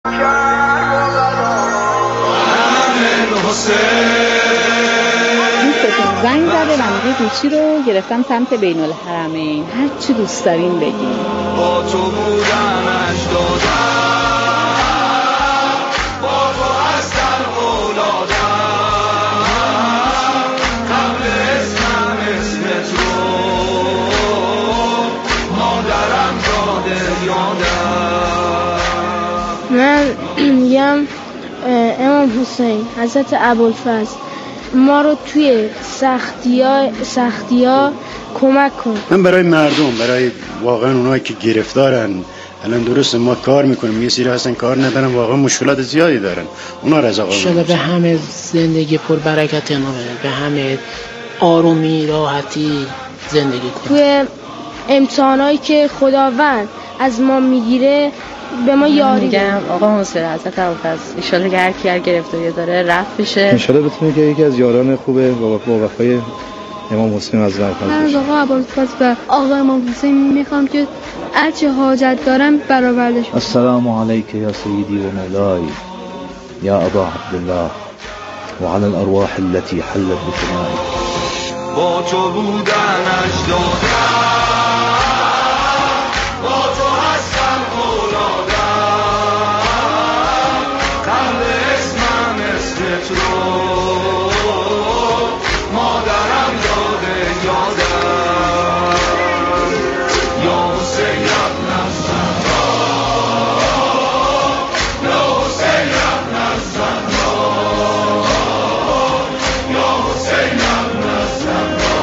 دوستتون زنگ زده و میگه گوشی رو گرفتم سمت بین الحرمین، هر چی دوست دارین بگین. با تو بودنش دادم، با تو هستم اولادم، قبل اسمم اسمت رو مادرم داده یادم. من میگم امام حسین حضرت ابوالفضل ما رو توی سختی‌ها کمک کن. من برای مردم، برای واقعا اونایی که گرفتارن، الان درسته ما کار میکنیم، یه سری هستن کار ندارن، واقعا مشکلات زیادی دارن، اونا رضا قابل شده به همه زندگی پر برکت نامه، به همه آرومی راحتی زندگی کن. توی امتحانایی که خداوند از ما میگیره به ما یاری میگم آقا حسین حضرت ابوالفضل ان شاءالله هر کی هر گرفتاری داره رفع بشه، ان شاءالله بتونه که یکی از یاران خوبه با وفای امام حسین از ابوالفضل من از آقا ابوالفضل و آقا امام حسین میخوام که هر چه حاجت دارم برآوردش. السلام علیک یا سیدی و مولای یا ابا عبدالله و علی الارواح التي حلت بفنائك. با تو بودنش دادم، با تو هستم اولادم، قبل اسمم اسمت رو مادرم داده یادم. یا حسین ابن الزهرا، یا حسین ابن الزهرا، یا حسین ابن الزهرا،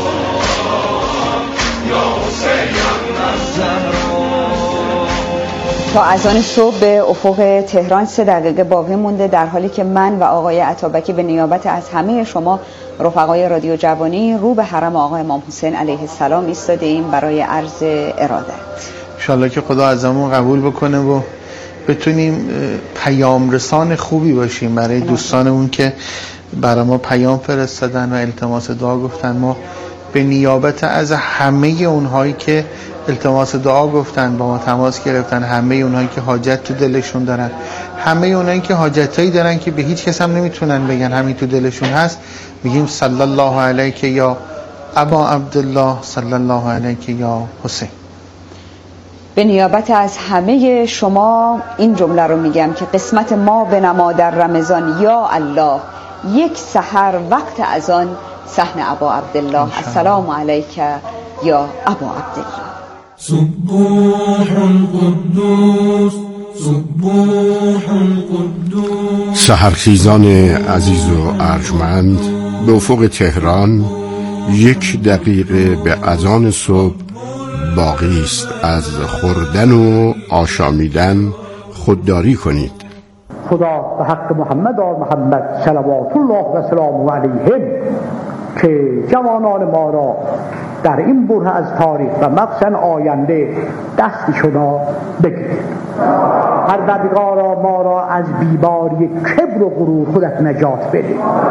یا حسین ابن الزهرا. تا اذان صبح به افق تهران 3 دقیقه باقی مونده، در حالی که من و آقای عطابکی به نیابت از همه شما رفقای رادیو جوانی رو به حرم آقا امام حسین علیه السلام ایستاده ایم برای عرض ارادت. انشالله که خدا ازمون قبول بکنه و بتونیم پیام رسان خوبی باشیم برای دوستانمون که برای ما پیام فرستادن و التماس دعا گفتن. ما به نیابت از همه اونهایی که التماس دعا گفتن، با ما تماس گرفتن، همه اونهایی که حاجت تو دلشون دارن، همه اونهایی که حاجتایی دارن که به هیچ کس هم نمیتونن بگن، همین تو دلشون هست، میگیم صلی الله علیک یا ابا عبدالله، صلی الله علیک یا حسین. به نیابت از همه شما این جمله رو میگم که قسمت ما بنما در رمضان یا الله، یک سحر وقت اذان صحن ابا عبدالله. السلام علیک یا ابا عبدالله. سبوح قدوس، سبوح قدوس. سحرخیزان عزیز و ارجمند، به افق تهران 1 دقیقه به اذان صبح باقی است. از خوردن و آشامیدن خودداری کنید. خدا به حق محمد آل محمد صلوات الله و سلامه علیهم که جوانان ما را در این بره از تاریخ و مخصوصا آینده دستی شما بگیرید. پروردگارا ما را از بیماری کبر و غرور خودت نجات بده.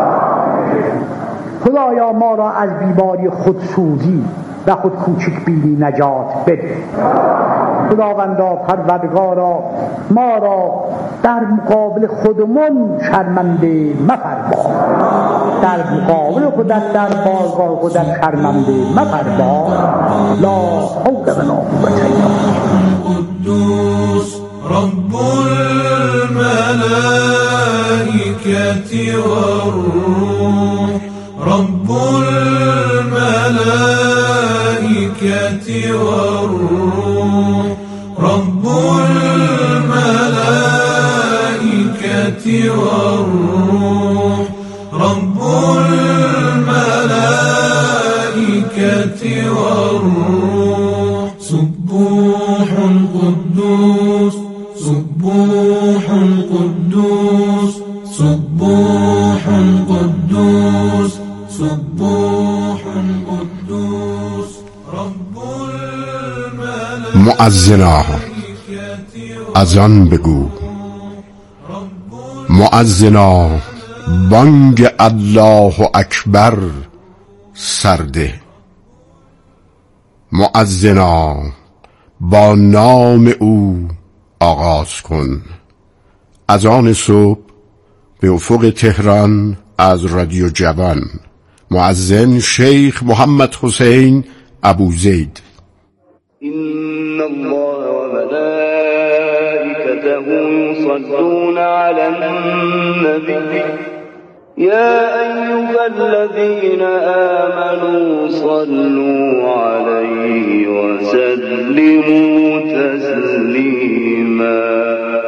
خدایا ما را از بیماری خودسوزی و خود کوچک بینی نجات بده. خداوندا پروردگارا ما را در مقابل خودمون شرمنده مفرما، در مقابل خودت در بارگاه خودت شرمنده مفرما. لا حول ولا قوة الا بالله. رب الملائكة والروح، رب الملائكة والروح، رب الملائكة والروح، رب الملائكة والروح. سبوح قدوس، سبوح قدوس، سبوح قدوس، سبوح قدوس. رب الملائكة. مؤذنا اذان بگو، مؤذنا بانگ الله اکبر سرده، مؤذنا با نام او آغاز کن، اذان صبح به افق تهران از رادیو جوان. مؤذن شیخ محمد حسین ابوزید. إن الله وملائكته يصلون على النبي يا أيها الذين آمنوا صلوا عليه وسلموا تسليما.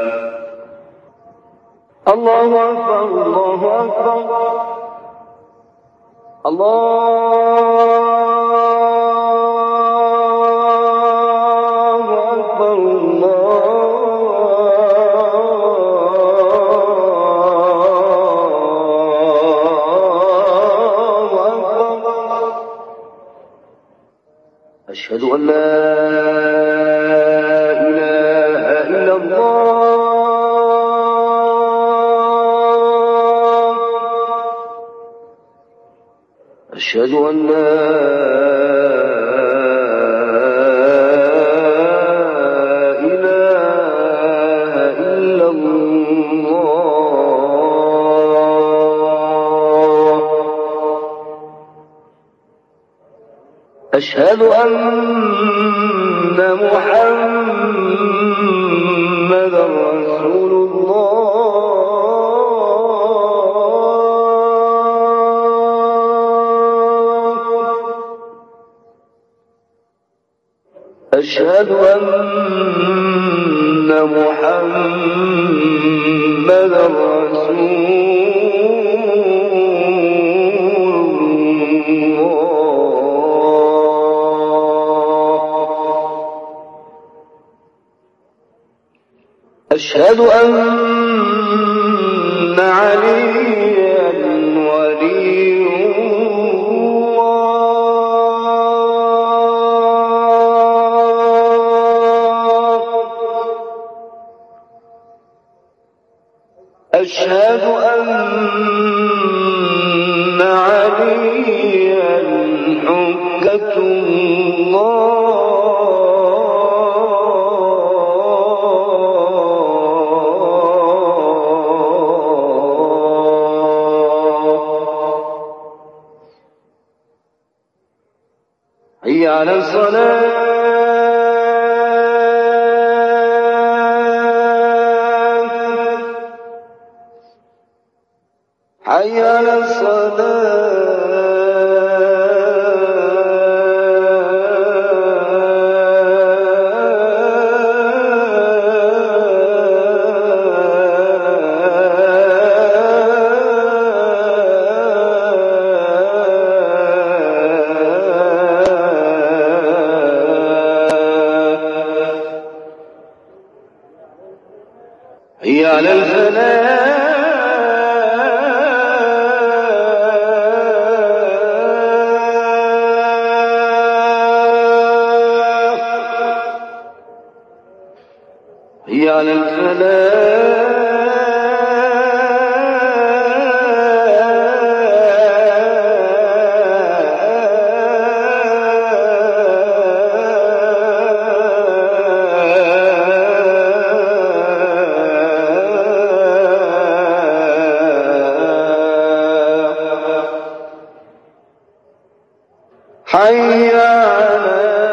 الله أكبر الله أكبر أشهد أن لا إله إلا الله. أشهد أن لا إله إلا الله. أشهد أن محمد رسول الله. أشهد أن محمد رسول أشهد أن عليا ولي الله. أشهد أن عليا حجة الله. حي على الصلاة. حي على الصلاة. حي على الفلاح. حي على الفلاح. حي على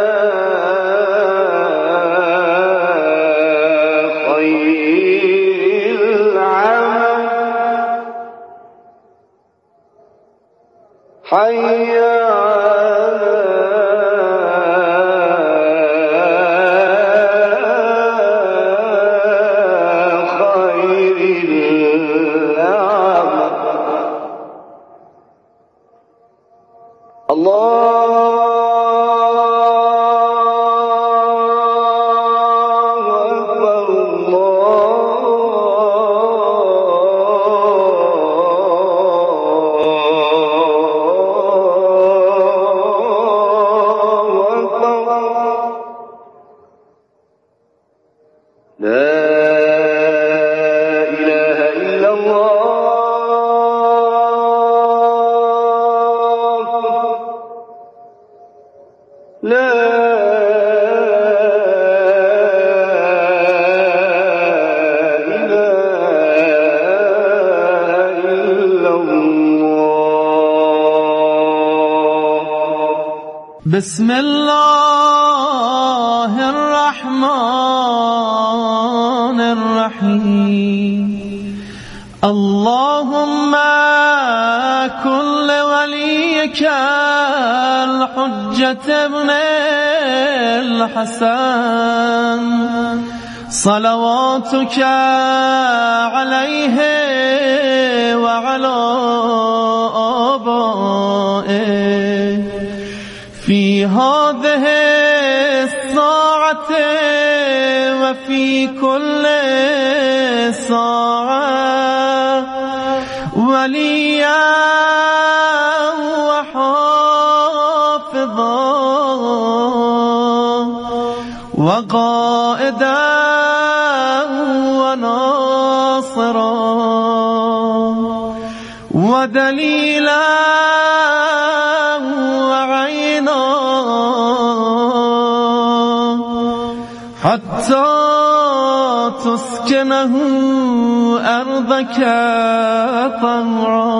خير العمل. حي على خير العمل. الله أكبر الله بسم الله الرحمن الرحيم اللهم كن لوليك الحجة ابن الحسن صلواتك عليه وعلى آبائه في هذه الساعة وفي كل ساعة وليا وحافظا وقائدا وناصرا ودليلا وعينا حتى تسكنه أرضك طهرا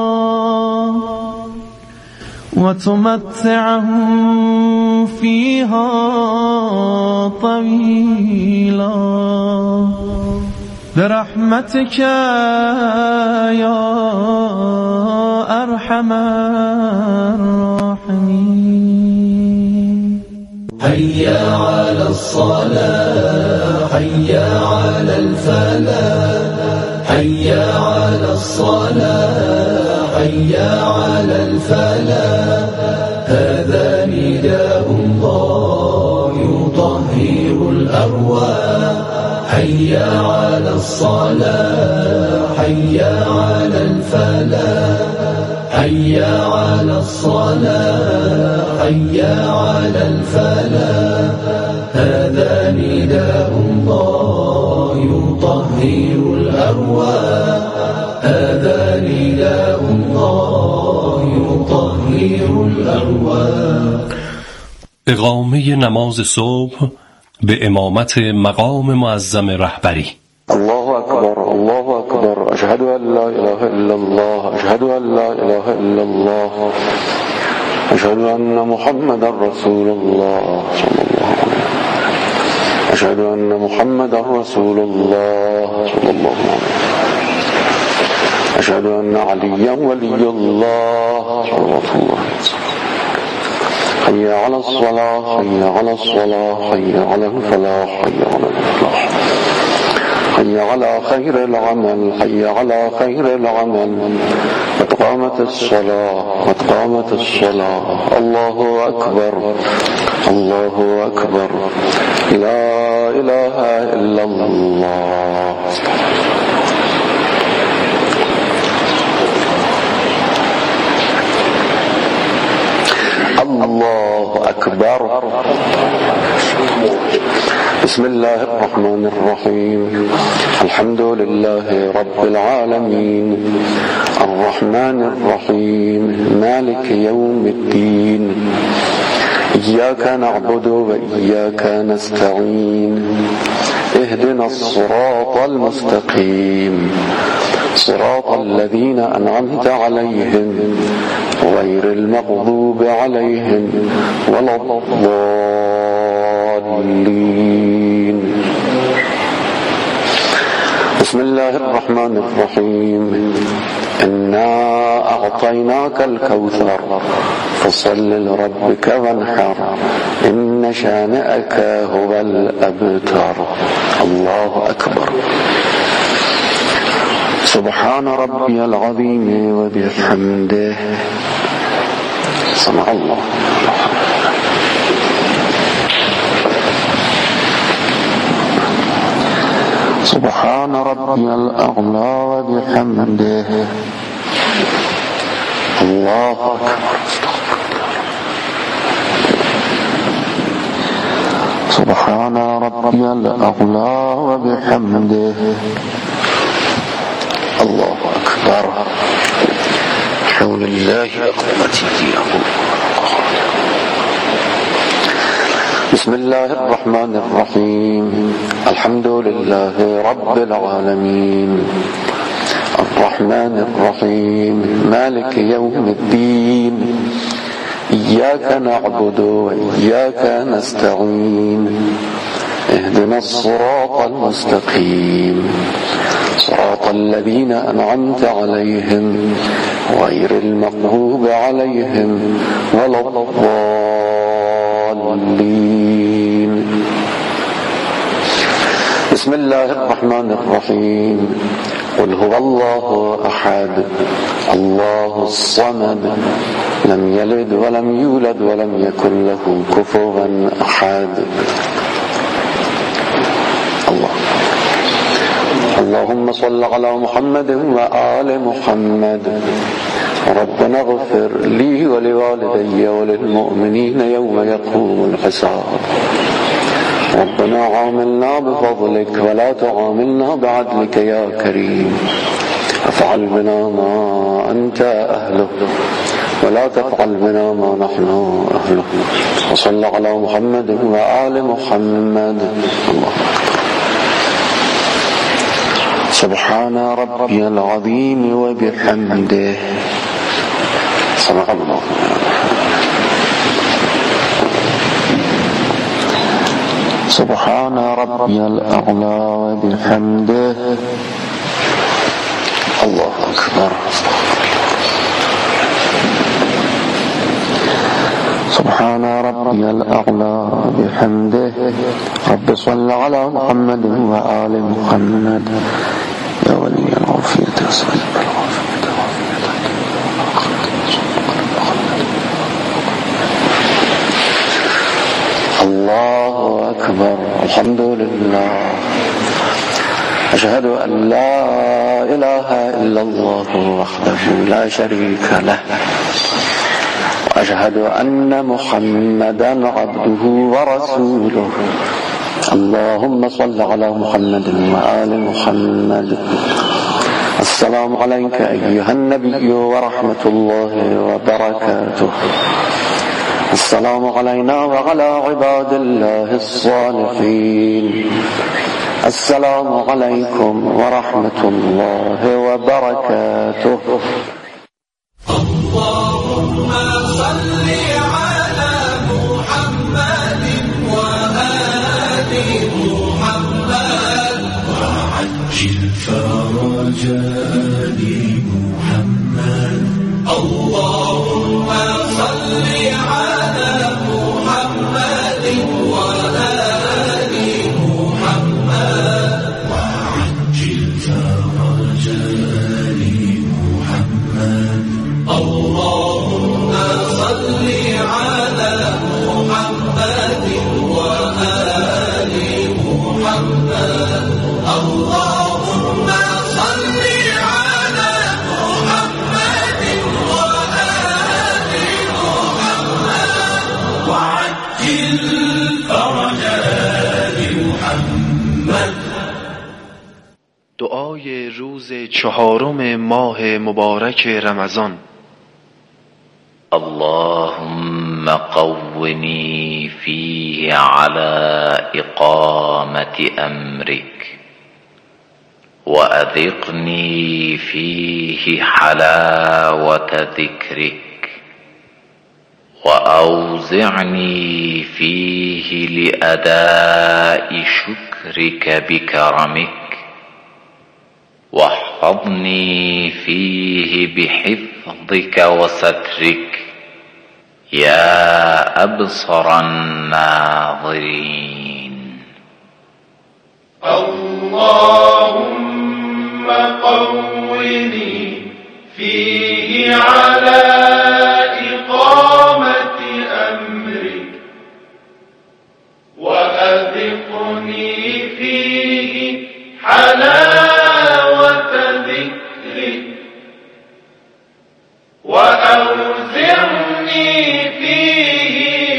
وتمتعه فيها طويلا برحمتك يا أرحم الراحمين. هيا على الصلاة هيا على الفلاح هيا على الصلاة هيا على الفلاح هذا نداء الله يطهر الأرواح هيا على الصلاة هيا على الفلاح هيا على الصلاة هيا على الفلاح هذا نداء الله يطهر الأرواح هذا نداء الله يطهر الأرواح. اقامه نماز صبح به امامت مقام معظم رهبری. الله أكبر الله أكبر أشهد أن لا إله إلا الله أشهد أن لا إله إلا الله أشهد أن محمدا رسول الله صلى الله عليه وسلم أشهد أن محمدا رسول الله صلى الله عليه وسلم أشهد أن عليا ولي الله صلى الله عليه وسلم حي على الصلاة حي على الصلاة حي على الفلاح حي على الفلاح حي على خير العمل حي على خير العمل قد قامت الصلاة قد قامت الصلاة الله أكبر الله أكبر لا إله إلا الله. الله أكبر. بسم الله الرحمن الرحيم الحمد لله رب العالمين الرحمن الرحيم مالك يوم الدين إياك نعبد وإياك نستعين اهدنا الصراط المستقيم صراط الذين أنعمت عليهم غير المغضوب عليهم ولا الضالين. بسم الله الرحمن الرحيم إنا أعطيناك الكوثر فصل لربك وانحر إن شانئك هو الأبتر. الله أكبر. سبحان ربي العظيم وبحمده سمع الله. سبحان ربي الأعلى وبحمده الله أكبر. سبحان ربي الأعلى وبحمده الله أكبر. حول الله أقوتي بسم الله الرحمن الرحيم الحمد لله رب العالمين الرحمن الرحيم مالك يوم الدين إياك نعبد وإياك نستعين اهدنا الصراط المستقيم صراط الذين أنعمت عليهم غير المغضوب عليهم ولا الضالين. بسم الله الرحمن الرحيم. قل هو الله أحد الله الصمد لم يلد ولم يولد ولم يكن له كفوا أحد. اللهم صل على محمد وآل محمد. ربنا اغفر لي ولوالدي وللمؤمنين يوم يقوم الحساب. ربنا عاملنا بفضلك ولا تعاملنا بعدلك يا كريم. افعل بنا ما أنت أهله ولا تفعل بنا ما نحن أهله. وصل على محمد وآل محمد. الله سبحان ربي العظيم وبحمده. صدق الله. سبحان ربي الأعلى وبحمده. الله أكبر. سبحان ربي الأعلى بحمده. رب صل على محمد وآل محمد. يا ولي العافية أسأل الله أكبر. الحمد لله. أشهد أن لا إله إلا الله وحده لا شريك له وأشهد أن محمدا عبده ورسوله. اللهم صل على محمد وآل محمد. السلام عليك أيها النبي ورحمة الله وبركاته. السلام علينا وعلى عباد الله الصالحين. السلام عليكم ورحمة الله وبركاته. اللهم صل على محمد وآل محمد وعجل فرج آل محمد. اللهم صل على محمد وآل محمد وعجل فرج آل محمد. اللهم صل على محمد وآل محمد. اللهم صل على محمد وآل محمد وعجل فرج آل محمد. دعای روز 4 ماه مبارک رمضان. اللهم قوني فيه على إقامة أمرك وأذقني فيه حلاوة ذكرك وأوزعني فيه لأداء شكرك بكرمك واحفظني فيه بحفظك وسترك يا أبصر الناظرين. اللهم قوني فيه على إقامة أمرك وأذقني فيه حلاوة ذكرك وأوزعني فيه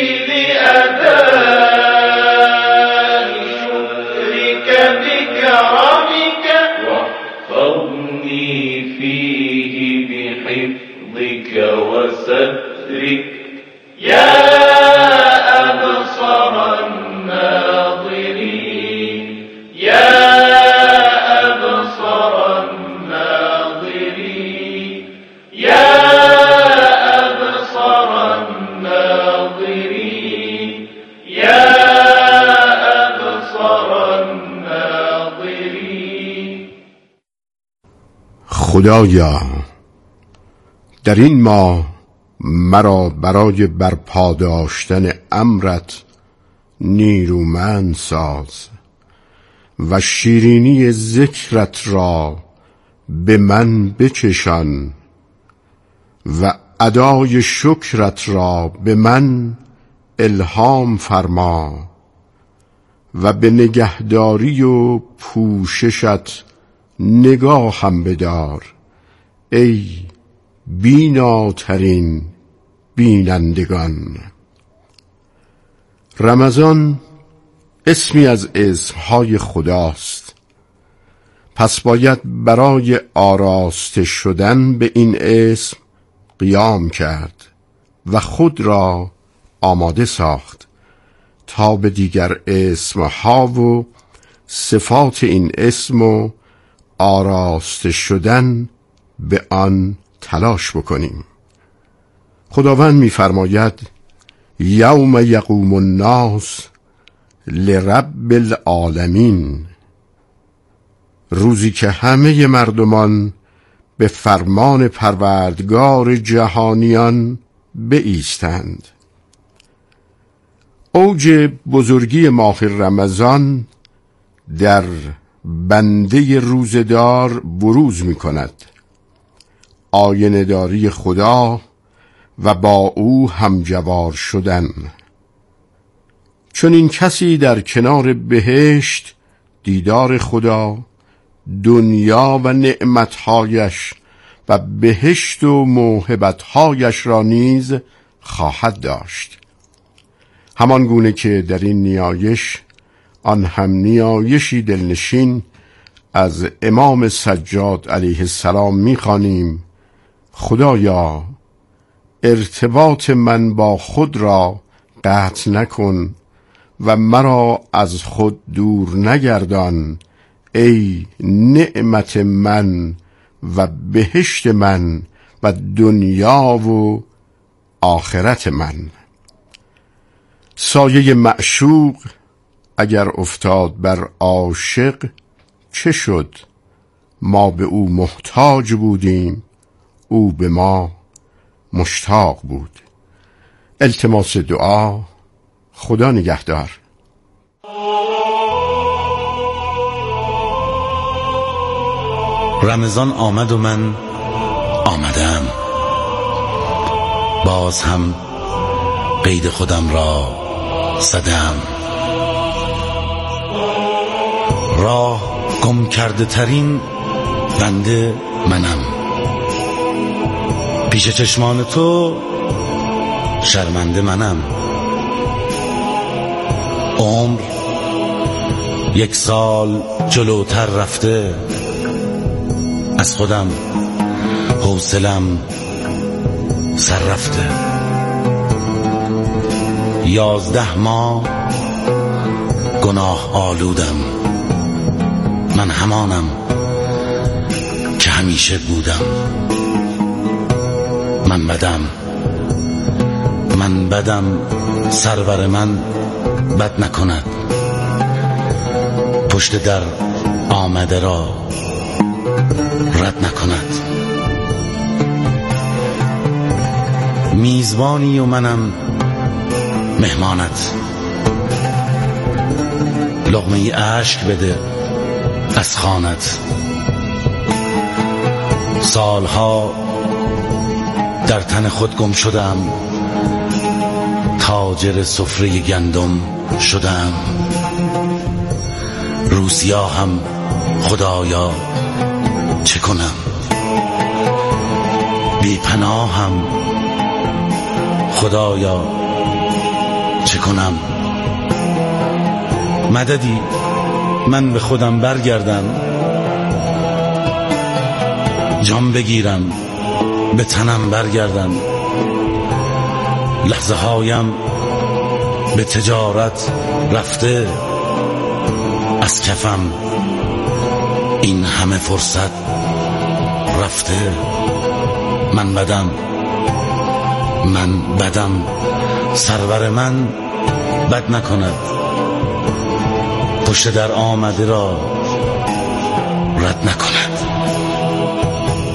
لأداء شكرك بكرمك واحفظني فيه بحفظك وسترك يا أبصر الناظرين. يا أبصر الناظرين. يا أبصر الناظرين. خدایا در این ماه مرا برای برپا داشتن امرت نیرومند ساز و شیرینی ذکرت را به من بچشان و ادای شکرت را به من الهام فرما و به نگهداری و پوششت نگاهم بدار ای بیناترین بینندگان. رمضان اسمی از اسمهای خداست، پس باید برای آراسته شدن به این اسم قیام کرد و خود را آماده ساخت تا به دیگر اسمها و صفات این اسم و آراسته شدن به آن تلاش بکنیم. خداوند می‌فرماید یوم یقوم الناس لرب العالمین، روزی که همه مردمان به فرمان پروردگار جهانیان بایستند. اوج بزرگی ماه رمضان در بنده روزدار بروز می کند. آینه داری خدا و با او همجوار شدن. چون این کسی در کنار بهشت دیدار خدا، دنیا و نعمتهایش و بهشت و موهبتهایش را نیز خواهد داشت. همان گونه که در این نیایش آن هم نیایشی دلنشین از امام سجاد علیه السلام می‌خوانیم: خدایا ارتباط من با خود را قطع نکن و مرا از خود دور نگردان، ای نعمت من و بهشت من و دنیا و آخرت من. سایه معشوق اگر افتاد بر عاشق چه شد؟ ما به او محتاج بودیم، او به ما مشتاق بود. التماس دعا. خدا نگهدار. رمضان آمد و من آمدم، باز هم قید خودم را زدم. راه گم کرده ترین بنده منم، پیش چشمان تو شرمنده منم. عمر 1 سال جلوتر رفته، از خودم حوصلم سر رفته. 11 ماه گناه آلودم، من همانم که همیشه بودم. من بدم سرور من بد نکند، پشت در آمده را رد نکند. میزبانی و منم مهمانت، لقمه اشک بده از خوانت. سالها در تن خود گم شدم، تاجر سفره گندم شدم. روسیاهم خدایا چه کنم، بی پناهم خدایا چه کنم. مددی من به خودم برگردم، جان بگیرم به تنم برگردم. لحظه هایم به تجارت رفته، از کفم این همه فرصت رفته. من بدم سرور من بد نکند، پشت در آمده را رد نکند.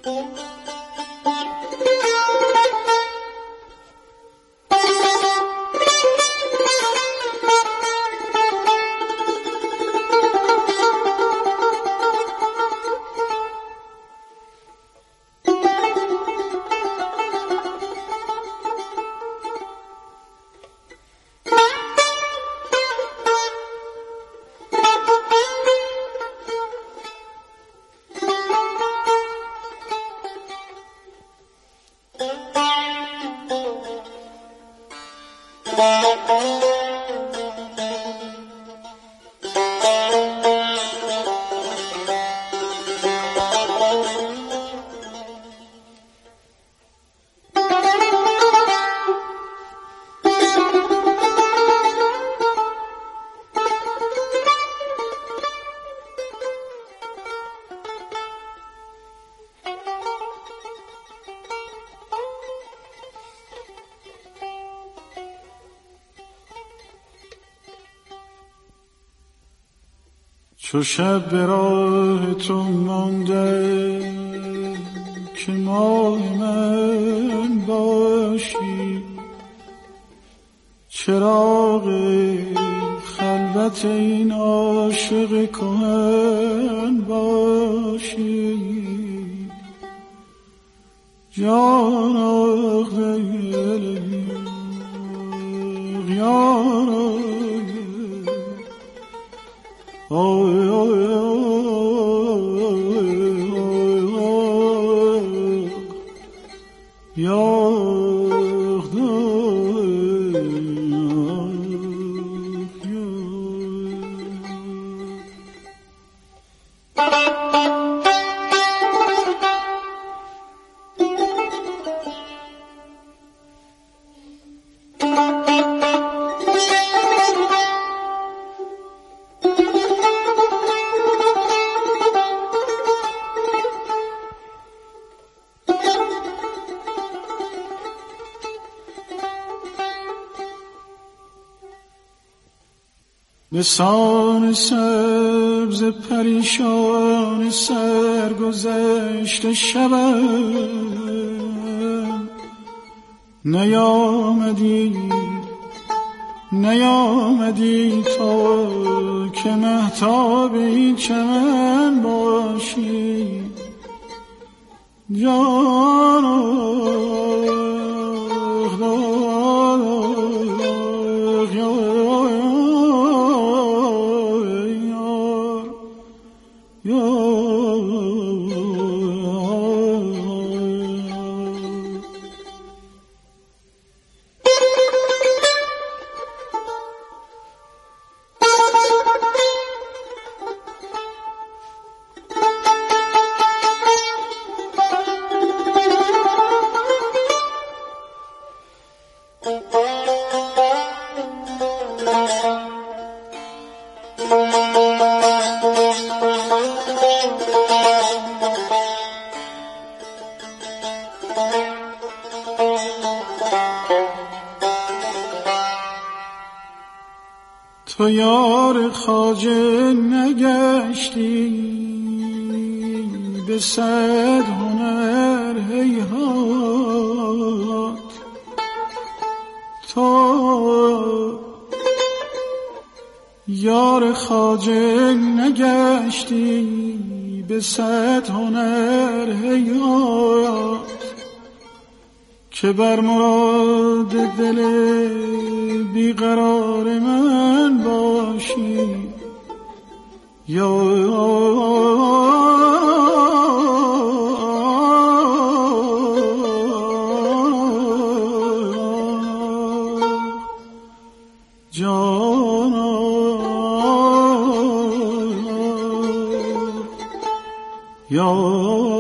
چو شب به راه تو مانده که ماه من باشی، چراغ خلوت این عاشق کهن باشی، جان دل بسان سبز پریشان سرگذشت شبم، نیامدی تو که مهتاب این چمن باشی، جان تو یار خواجه نگشتی به صد هنر هیهات، تو یار خواجه نگشتی به صد هنر هیهات، که بر مراد دل بیقرار من باشی، یا